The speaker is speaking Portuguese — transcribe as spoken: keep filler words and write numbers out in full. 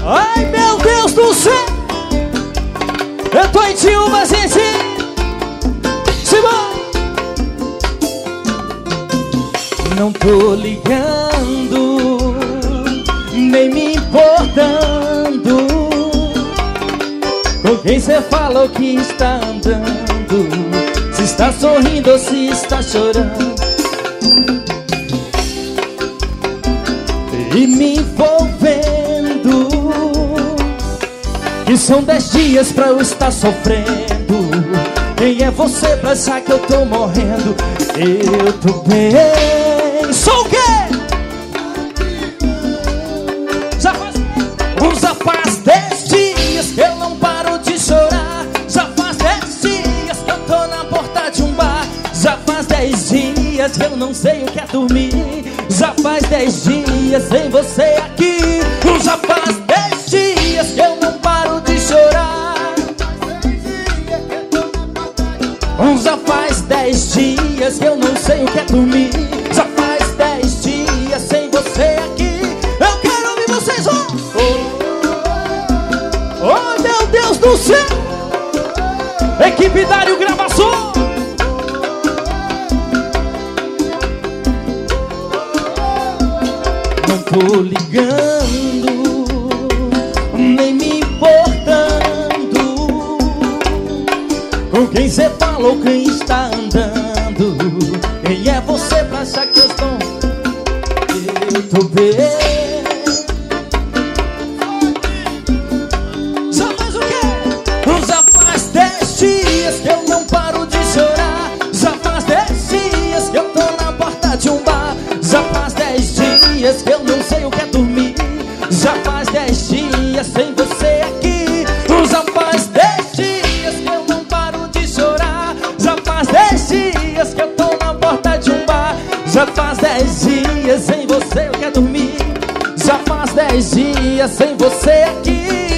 Ai, meu Deus do céu! Eu tô em Tilma, gente! Simão! Não tô ligando, nem me importando com quem cê falou que está andando, se está sorrindo ou se está chorando. E me envolvendo, que são dez dias pra eu estar sofrendo. Quem é você pra achar que eu tô morrendo? Eu tô bem. Sou o quê? Já faz, já faz dez dias que eu não paro de chorar. Já faz dez dias que eu tô na porta de um bar. Já faz dez dias que eu não sei o que é dormir. Já faz dez dias sem você aqui. Já faz dez dias que eu não paro de chorar. Já faz dez dias que eu não sei o que é dormir. Já faz dez dias sem você aqui. Eu quero ouvir vocês, ó. Oh, oh, meu Deus do céu. Equipe Dário Gravação. Não tô ligando, nem me importando com quem cê falou, quem está andando. Quem é você pra achar que eu estou? Eu tô bem. Já faz o quê? Já faz dez dias que eu não paro de chorar. Já faz dez dias que eu tô na porta de um bar. Já faz dez dias que eu não sei o que é dormir. Já faz dez dias sem você aqui. Já faz dez dias que eu não paro de chorar. Já faz dez dias que eu tô na porta de um bar. Já faz dez dias sem você eu quero dormir. Já faz dez dias sem você aqui.